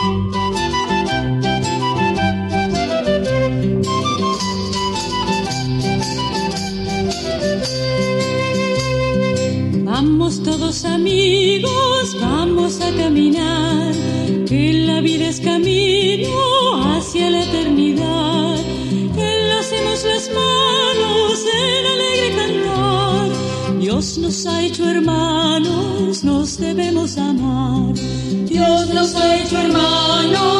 Vamos todos amigos, vamos a caminar, que la vida es camino hacia la eternidad. Enlacemos las manos en alegre cantar. Dios nos ha hecho hermanos, nos debemos amar. Dios nos ha hecho hermanos.